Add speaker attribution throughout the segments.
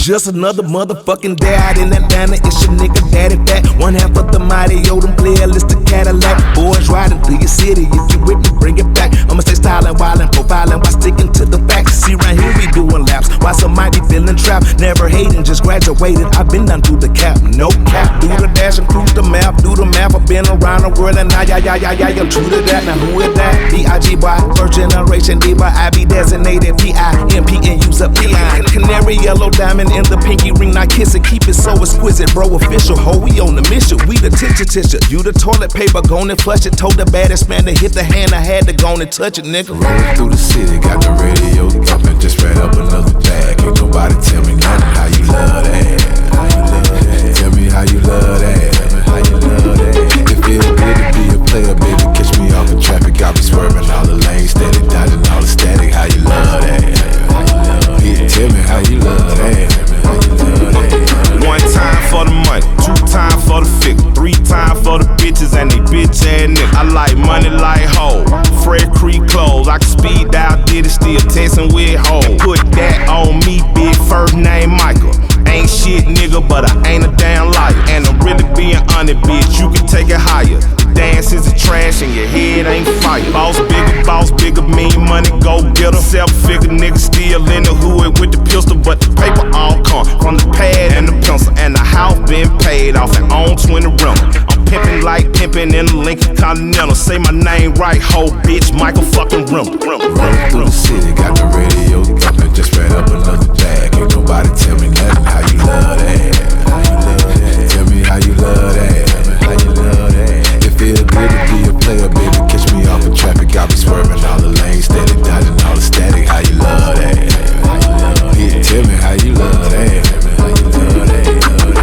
Speaker 1: Just another motherfucking day out in Atlanta. It's your nigga Daddy Fat. One half of the mighty Odom playlist, the Cadillac. Boys riding through your city. If you with me, bring it back. I'ma stay styling, wildin', profiling while sticking to the facts. See, right here we doing laps, while some might be feeling trapped. Never hating, just graduated. I've been down through the cap, no cap. Do the dash and cruise the map, do the math. I've been around the world and now, I'm true to that. Now who is that? B.I.G. boy, first generation diva. I be designated P.I.M.P. and use up P-line. Canary yellow diamond in the pinky ring, not kiss it, keep it so exquisite, bro. Official, ho, we on the mission. We the tissue. You the toilet paper, gone and flush it. Told the baddest man to hit the hand, I had to go and touch it, nigga.
Speaker 2: Rolling through the city, got the radio thumping, just read up another bag. Ain't nobody tell me nothing. How you love that? How you love that? Tell me how you love that. How you love that? It feels good to be a player, baby. Catch me off in traffic, got me swerving all the lanes, steady dodging all the static. How you love that? How you love that? Tell me how you love that. How you love that?
Speaker 3: One time for the money, two times for the figure, three times for the bitches and they bitch ass niggas. I like money like hoe, Fred Creek clothes. I can speed dial, did it still texting with hoe. Put that on me, big first name Michael. Ain't shit nigga, but I ain't a damn liar. And I'm really being honest, bitch, you can take it higher. The dance is a trash and your head ain't fire. Boss bigger, mean money, go get her. Self-figure nigga still in the hood with the pistol, but the paper all come from the pad and the pencil. And the house been paid off and on 20 rental. I'm pimping like pimping in the Lincoln Continental. Say my name right, ho, bitch, Michael fucking Rimble.
Speaker 2: Rolling through the city, got the radio thumping, just read up another bag. Ain't nobody tell me nothing. How you love that? How you love that? Tell me how you love that. How you love that? It feel good to be a player, baby. Catch me off in traffic, got me swerving all the lanes, steady dodging all the static. How you love that? How you love that? Tell me how you love that. How you love that?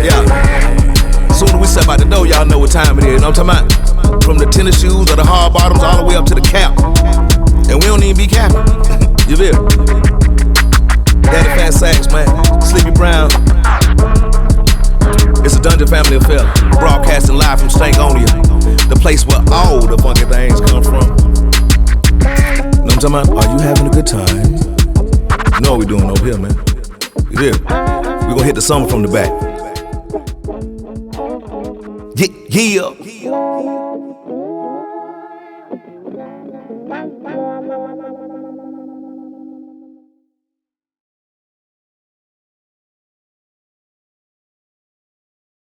Speaker 1: Yeah. Soon as we step out the door, y'all know what time it is. You know what I'm talking about? From the tennis shoes or the hard bottoms all the way up to the cap. And we don't even be capping. You feel? Daddy Fat Sax, man. Sleepy Brown. It's a Dungeon Family affair. Broadcasting live from Stankonia, the place where all the funky things come from. You know what I'm talking about? Are you having a good time? You know what we doing over here, man. You feel? We gonna hit the summer from the back. Yeah.